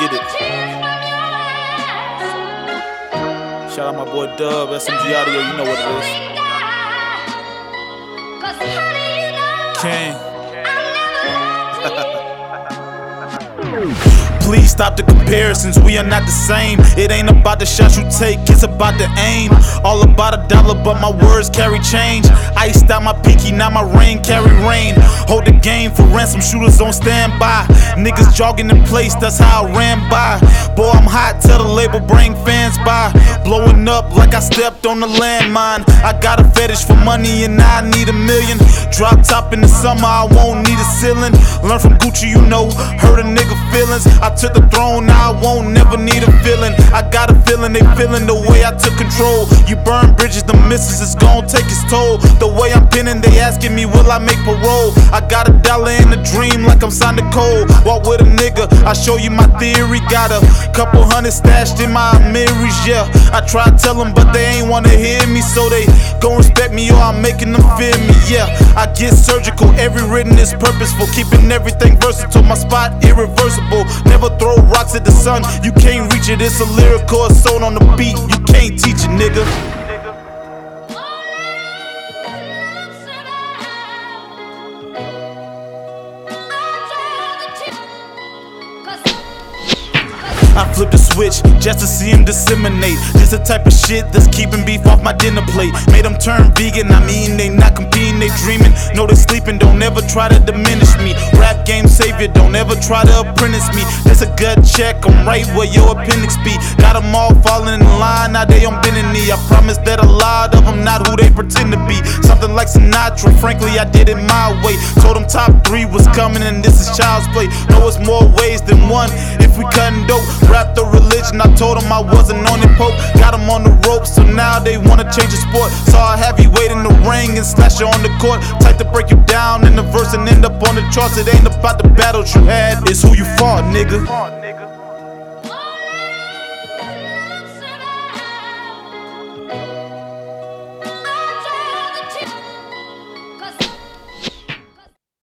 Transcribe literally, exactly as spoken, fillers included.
get it. Shout out my boy Dub, S M G Audio, you know what it is. King. Please stop the comparisons, we are not the same. It ain't about the shots you take, it's about the aim. All about a dollar, but my words carry change. Iced out my pinky, now my ring carry rain. Hold the game for ransom, shooters on standby. Niggas jogging in place, that's how I ran by. Boy, I'm hot, tell the label, bring fans by. Blowing up like I stepped on a landmine. I got a fetish for money and I need a million. Drop top in the summer, I won't need a ceiling. Learn from Gucci, you know, hurt a nigga feelings. I took the throne, now I won't never need a feeling. I got a feeling they feeling the way I took control. You burn bridges, the missus is gon' take its toll. The way I'm pinning, they asking me, will I make parole? I got a dollar in a dream like I'm signed to Cole. Walk with a nigga, I show you my theory. Got a couple hundred stashed in my Amiris, yeah. I try to tell them, but they ain't wanna hear me. So they gon' respect me or I'm making them fear me, yeah. I get surgical, every written is purposeful. Keeping everything versatile, my spot irreversible. Never throw rocks at the sun, you can't reach it. It's a lyrical assault on the beat, you can't teach it, nigga. I flip the switch just to see him disseminate. This the type of shit that's keeping beef off my dinner plate. Made them turn vegan, I'm eating, they not competing, they dreaming. No, they sleeping, don't ever try to diminish me. Rap game savior, don't ever try to apprentice me. That's a gut check, I'm right where your appendix be. Got them all falling in line, now they on bending knee. I promise that a lot of them not who they pretend to be. Something like Sinatra, frankly I did it my way. Told them top three was coming and this is child's play. Know it's more ways than one if we cutting dope. Rap the religion, I told them I wasn't on it, Pope. Got them on the ropes, so now they wanna change the sport. Saw a heavyweight in the ring and slash her on the court. Type to break you down in the verse and end up on the charts. It ain't about the battles you had, it's who you fought, nigga.